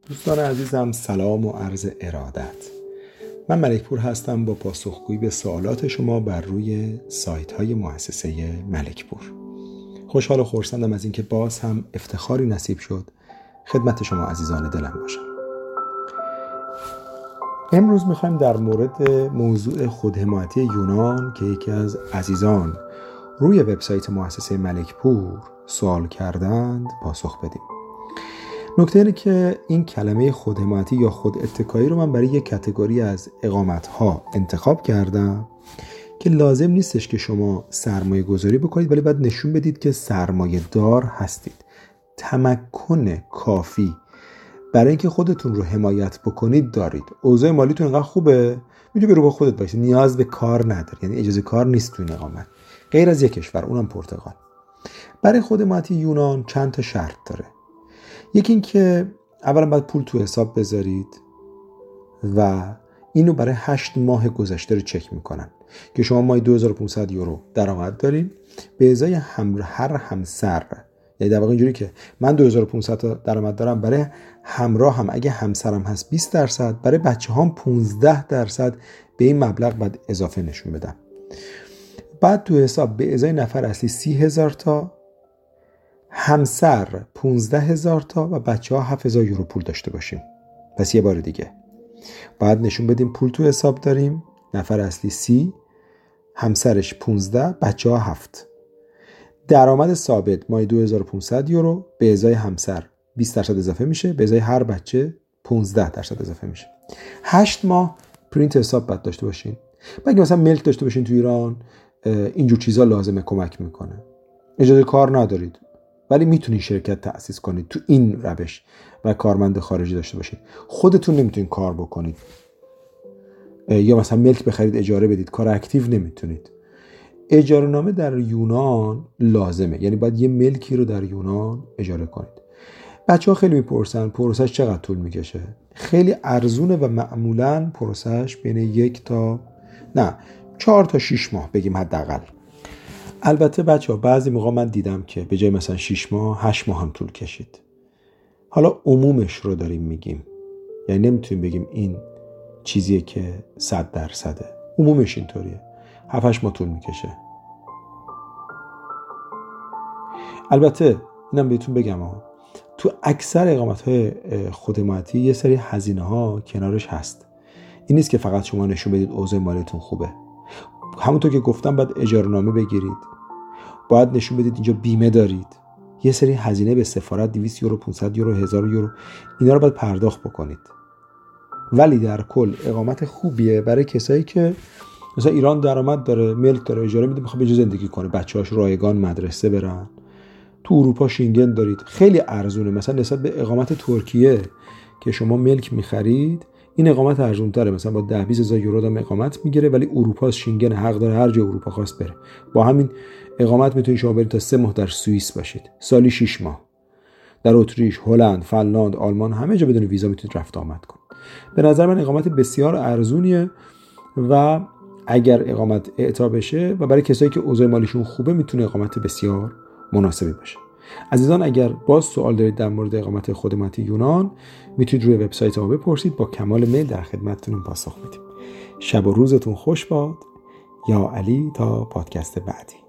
دوستان عزیزم، سلام و عرض ارادت. من ملکپور هستم با پاسخگویی به سوالات شما بر روی سایت های مؤسسه ملکپور. خوشحال و خرسندم از اینکه باز هم افتخاری نصیب شد خدمت شما عزیزان دلم باشم. امروز میخوایم در مورد موضوع خودحمایتی یونان که یکی از عزیزان روی وبسایت مؤسسه ملکپور سوال کردند پاسخ بدیم. نکته اینه که این کلمه خودحمایتی یا خود اتکایی رو من برای یک کاتگوری از اقامت‌ها انتخاب کردم که لازم نیستش که شما سرمایه گذاری بکنید، ولی باید نشون بدید که سرمایه دار هستید. تمکن کافی برای اینکه خودتون رو حمایت بکنید دارید. اوضاع مالیتون انقدر خوبه میتونی رو با خودت باشید، نیاز به کار نداری، یعنی اجازه کار نیست تو این اقامت، غیر از یک کشور، اونم پرتغال. برای خودحمایتی یونان چند تا شرط داره. یکی این که اولا باید پول تو حساب بذارید و اینو برای 8 ماه گذشته رو چک میکنن که شما ماهی 2500 یورو درآمد دارین به ازای هر همسر. یعنی در واقع اینجوری که من 2500 تا درآمد دارم، برای همراه هم اگه همسرم هست 20%، برای بچه هم 15% به این مبلغ باید اضافه نشون بدم. بعد تو حساب به ازای نفر اصلی 30,000 تا، همسر 15,000 تا و بچه ها 7,000 یورو پول داشته باشیم. پس یه بار دیگه باید نشون بدیم پول تو حساب داریم، نفر اصلی 30، همسرش 15، بچه ها 7. درآمد ثابت ماهی 2500 یورو، به ازای همسر 20% اضافه میشه، به ازای هر بچه 15% اضافه میشه. 8 ماه پرینت حساب باید داشته باشین. اگه مثلا ملک داشته باشین تو ایران، اینجور چیزا لازمه، کمک میکنه. اجازه کار ندارید ولی میتونید شرکت تأسیس کنید تو این روش و کارمند خارجی داشته باشید. خودتون نمیتونید کار بکنید یا مثلا ملک بخرید اجاره بدید، کار اکتیو نمیتونید. اجاره نامه در یونان لازمه، یعنی باید یه ملکی رو در یونان اجاره کنید. بچه‌ها خیلی میپرسن پروسش چقدر طول میکشه. خیلی ارزونه و معمولاً پروسش بین 4 تا 6 ماه بگیم حداقل. البته بچه‌ها بعضی موقع من دیدم که به جای مثلا 6 ماه 8 ماه هم طول کشید. حالا عمومش رو داریم میگیم، یعنی نمیتونیم بگیم این چیزیه که 100%. عمومش اینطوریه، 7-8 ماه طول میکشه. البته اینم بهتون بگم تو اکثر اقامت‌های خودحمایتی یه سری هزینه‌ها کنارش هست. این نیست که فقط شما نشون بدید اوضاع مالیتون خوبه. همونطور که گفتم باید اجاره نامه بگیرید، باید نشون بدید اینجا بیمه دارید، یه سری هزینه به سفارت 200 یورو، 500 یورو، 1000 یورو، اینا رو باید پرداخت بکنید. ولی در کل اقامت خوبیه برای کسایی که مثلا ایران درآمد داره، ملک داره، اجاره میده، میخواد اینجا زندگی کنه، بچه‌هاش رایگان مدرسه برن. تو اروپا شینگن دارید، خیلی ارزونه. مثلا نسبت به اقامت ترکیه که شما ملک میخرید، این اقامت ارزون تره. مثلا با 10-20 هزار یورو دام اقامت میگیره، ولی اروپا شینگن، حق داره هر جا اروپا خواست بره. با همین اقامت میتونید شما برید تا 3 ماه در سوئیس باشید، سالی 6 ماه در اتریش، هلند، فنلاند، آلمان، همه جا بدون ویزا میتونید رفت آمد کنید. به نظر من اقامت بسیار ارزونیه و اگر اقامت اعطا بشه و برای کسایی که اوضاع مالیشون خوبه میتونه اقامت بسیار مناسبی باشه. عزیزان اگر باز سوال دارید در مورد اقامت خودحمایتی یونان، میتونید روی وبسایت ما بپرسید، با کمال میل در خدمتتون پاسخ میدیم. شب و روزتون خوش باد. یا علی تا پادکست بعدی.